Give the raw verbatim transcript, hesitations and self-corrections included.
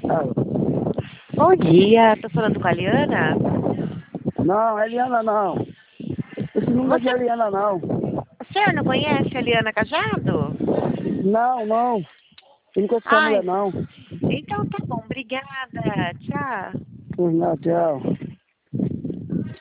Alô. Bom dia, tô falando com a Eliana? Não, Eliana não. Esse número é de Você, Eliana não. o senhor não conhece a Eliana Cajado? Não, não. Eu não conheço essa mulher Ai, não. então tá bom, obrigada, tchau. Pois não, tchau.